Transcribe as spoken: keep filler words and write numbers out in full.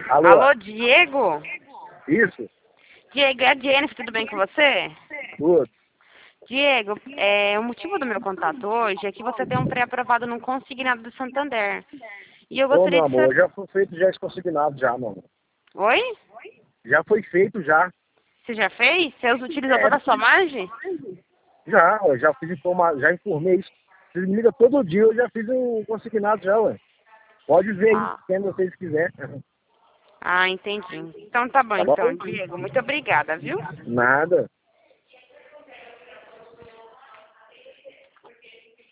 Alô? Alô, Diego? Isso? Diego, é a Jennifer, tudo bem com você? Tudo. Diego, é, o motivo do meu contato hoje é que você tem um pré-aprovado num consignado do Santander. E eu Ô, gostaria meu de amor, saber... já foi feito já esse consignado já, meu amor. Oi? Já foi feito já. Você já fez? Você utilizou É, toda a sua margem? já, eu já fiz informa... já informei isso. Vocês me ligam todo dia, eu já fiz um consignado já, ué. Pode ver aí, Ah, quem vocês quiser. ah, entendi. Então tá bom, Tá bom? então, Diego. Muito obrigada, viu? Nada.